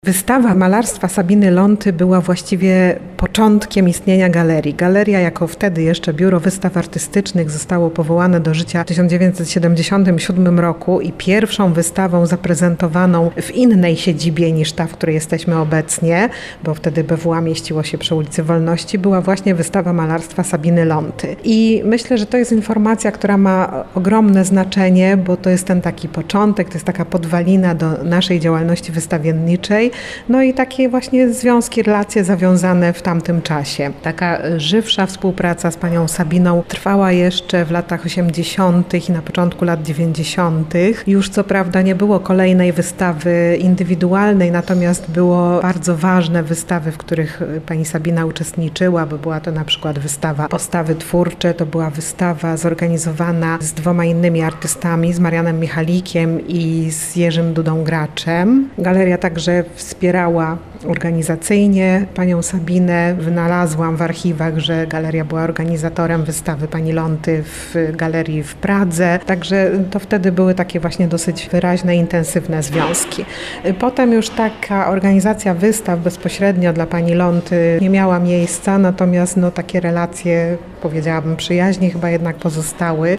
Wystawa malarstwa Sabiny Lonty była właściwie początkiem istnienia galerii. Galeria jako wtedy jeszcze Biuro Wystaw Artystycznych zostało powołane do życia w 1977 roku i pierwszą wystawą zaprezentowaną w innej siedzibie niż ta, w której jesteśmy obecnie, bo wtedy BWA mieściło się przy ulicy Wolności, była właśnie wystawa malarstwa Sabiny Lonty. I myślę, że to jest informacja, która ma ogromne znaczenie, bo to jest ten taki początek, to jest taka podwalina do naszej działalności wystawienniczej. No i takie właśnie związki, relacje zawiązane w tamtym czasie. Taka żywsza współpraca z panią Sabiną trwała jeszcze w latach 80. i na początku lat 90. Już co prawda nie było kolejnej wystawy indywidualnej, natomiast było bardzo ważne wystawy, w których pani Sabina uczestniczyła, bo była to na przykład wystawa Postawy twórcze, to była wystawa zorganizowana z 2 innymi artystami, z Marianem Michalikiem i z Jerzym Dudą Graczem. Galeria także wspierała organizacyjnie panią Sabinę. Wynalazłam w archiwach, że galeria była organizatorem wystawy pani Lonty w galerii w Pradze. Także to wtedy były takie właśnie dosyć wyraźne, intensywne związki. Potem już taka organizacja wystaw bezpośrednio dla pani Lonty nie miała miejsca, natomiast takie relacje, powiedziałabym, przyjaźnie chyba jednak pozostały.